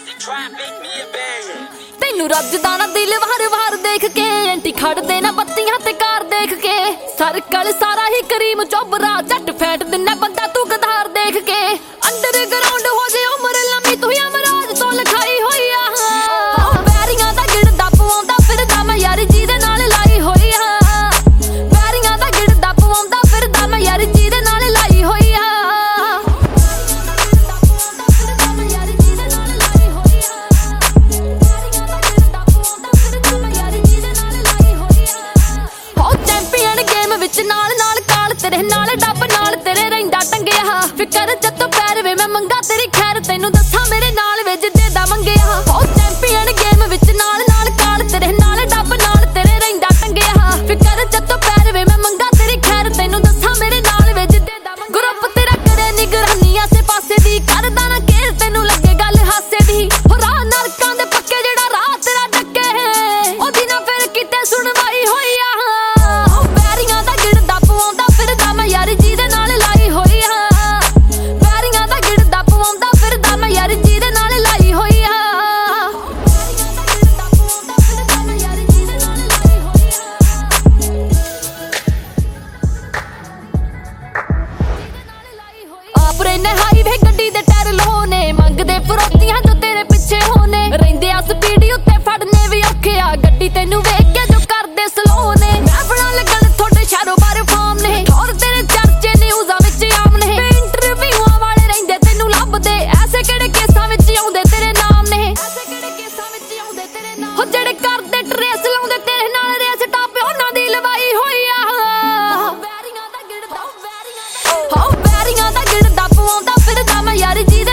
ਤੈਨੂੰ ਰੱਜਦਾ ਨਾ ਦਿਲ ਵਾਰ-ਵਾਰ ਦੇਖ ਕੇ, ਐਂਟੀ ਖੜਦੇ ਨਾ ਬੱਤੀਆਂ ਤੇ ਕਾਰ ਦੇਖ ਕੇ, ਸਰਕਲ ਸਾਰਾ ਹੀ ਕਰੀਮ ਚੋਬਰਾ, ਝੱਟ ਫੈਂਟ ਦਿੰਨਾ ਬੰਦਾ ਤੂੰ ਗਦਾਰ ਦੇਖ ਕੇ। ਅੰਡਰਗਰਾਉਂਡ ਹੋ ਜੇ ਉਮਰ ਲੰਮੀ ਤੂੰ ਅਮਰਾਜ ਤੋਂ ਲਿਖਾਈ ਹੋਈ ਆ, ਪੈਰੀਆਂ ਦਾ ਗਿੜਦਾ ਪਵਾਉਂਦਾ ਫਿਰਦਾ ਮੈਂ ਯਾਰ ਜਿਹਦੇ ਨਾਲ ਲਾਈ ਹੋਈ ਆ, ਪੈਰੀਆਂ ਦਾ ਗਿੜਦਾ ਪਵਾਉਂਦਾ ਫਿਰਦਾ ਮੈਂ ਯਾਰ ਜਿਹਦੇ ਨਾਲ ਲਾਈ ਹੋਈ ਆ। ਨਾਲ ਕਾਲ ਤੇਰੇ ਨਾਲ ਡੱਬ ਨਾਲ ਤੇਰੇ ਰਹਿੰਦਾ ਟੰਗਿਆ, ਫਿਕਰ ਜੱਤੋਂ ਪੈਰ ਵੇ ਮੈਂ ਮੰਗਾ ਤੇਰੀ ਖੈਰ, ਤੈਨੂੰ ਦੱਸਾਂ ਮੇਰੇ ਨਾਲ ਵੇ ਜਿੱਦੇ ਦਾ ਮੰਗਿਆ। ਉਹ ਚੈਂਪੀਅਨ ਗੇਮ ਵਿੱਚ ਨਾਲ ਕਾਲ ਤੇਰੇ ਨਾਲ ਡੱਬ ਨਾਲ ਤੇਰੇ ਰਹਿੰਦਾ ਟੰਗਿਆ, ਫਿਕਰ ਜੱਤੋਂ ਪੈਰ ਵੇ ਮੈਂ ਮੰਗਾ ਤੇਰੀ ਖੈਰ, ਤੈਨੂੰ ਦੱਸਾਂ ਮੇਰੇ ਨਾਲ ਵੇ ਜਿੱਦੇ ਦਾ ਮੰਗਿਆ। ਗਰੁੱਪ ਤੇਰਾ ਕਰੇ ਨਿਗਰਾਨੀ ਆਸੇ ਪਾਸੇ ਦੀ, ਕਰਦਾ ਨਾ ਕੇਰ ਤੈਨੂੰ ਲੱਗੇ ਗੱਲ ਹਾਸੇ ਦੀ, ਹੋ ਰਾਹ ਨਰਕਾਂ ਦੇ ਪੱਕੇ ਜਿਹੜਾ ਰਾਹ ਤੇਰਾ ਡੱਕੇ, ਉਹਦੀ ਨਾ ਫਿਰ ਕਿਤੇ ਸੁਣਵਾਈ ਹੋਈ ਆ। ਯਾਰ ਜਿਹਦੇ ਨਾਲ ਲਾਈ ਹੋਈ ਆ, ਪੈਰੀਆਂ ਦਾ ਗਿੜਦਾ ਪਵਾਉਂਦਾ ਫਿਰਦਾ ਮੈਂ ਯਾਰ ਜਿਹਦੇ ਨਾਲ ਲਾਈ ਹੋਈ ਆ। ਆਪਰੇ ਨੇ ਹਾਈਵੇ ਗੱਡੀ ਦੇ ਟਾਇਰ ਲੋ ਨੇ, ਮੰਗਦੇ ਫਰੋਤੀਆਂ ਜੋ ਤੇਰੇ ਪਿੱਛੇ ਹੋਣੇ, ਰਹਿੰਦੇ ਆ ਸਪੀਡ ਉੱਤੇ ਫੜਨੇ ਵੀ ਔਖੇ ਆ, ਗੱਡੀ ਤੈਨੂੰ ਵੇਖ ਕੇ ਜੋ ਕਰਦੇ ਸਲੋ ਨੇ, ਮੈਂ ਬਣਾ ਲੱਗਣ ਤੁਹਾਡੇ ਸ਼ਹਿਰੋਂ ਬਾਹਰ ਫਾਰਮ ਨੇ, ਹੋਰ ਤੇਰੇ ਚਰਚੇ ਨਿਊਜ਼ਾਂ ਵਿੱਚ ਆਮ ਨੇ, ਇੰਟਰਵਿਊਆਂ ਵਾਲੇ ਰਹਿੰਦੇ ਤੈਨੂੰ ਲੱਭਦੇ, ਐਸੇ ਕਿਹੜੇ ਕੇਸਾਂ ਵਿੱਚ ਆਉਂਦੇ ਤੇਰੇ ਨਾਮ ਨੇ, ਐਸੇ ਕਿਹੜੇ ਕੇਸਾਂ ਵਿੱਚ ਆਉਂਦੇ ਤੇਰੇ ਨਾਮ, ਹੋ ਜਿਹੜੇ ਕਰਦੇ ਟਰੇਸ ਲਾਉਂਦੇ ਤੇਰੇ ਨਾਲ ਰੇਸ ਟਾਪੇ ਉਹਨਾਂ ਦੀ ਲਵਾਈ ਹੋਈ ਆ। ਪੈਰੀਆਂ ਦਾ ਗਿੜਦਾ ਪਵਾਉਂਦਾ ਫਿਰਦਾ ਮੈਂ ਯਾਰ ਜੀ